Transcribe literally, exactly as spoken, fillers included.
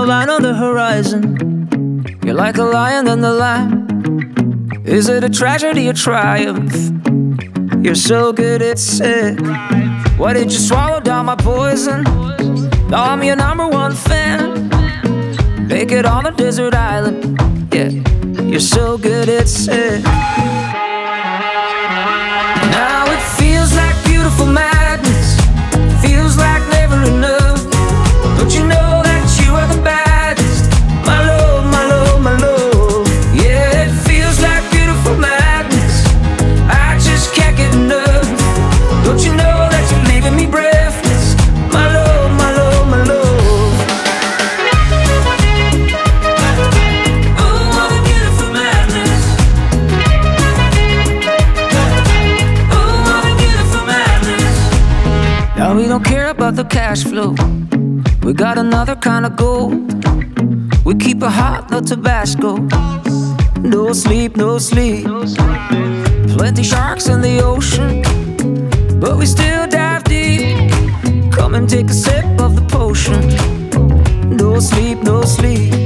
line on the horizon. You're like a lion in the lamb. Is it a tragedy or triumph? You're so good, it's sick. Why did you swallow down my poison? Now I'm your number one fan. Make it on a desert island. Yeah, you're so good, it's sick. Now it feels like beautiful madness. Feels like never enough. Don't you know that you are the baddest? My love, my love, my love. Yeah, it feels like beautiful madness. I just can't get enough. Don't you know that you're leaving me breathless? My love, my love, my love. Oh, what a beautiful madness. Oh, what a beautiful madness. Now we don't care about the cash flow. We got another kind of gold. We keep it hot, no Tabasco. No sleep, no sleep. Plenty sharks in the ocean, but we still dive deep. Come and take a sip of the potion. No sleep, no sleep.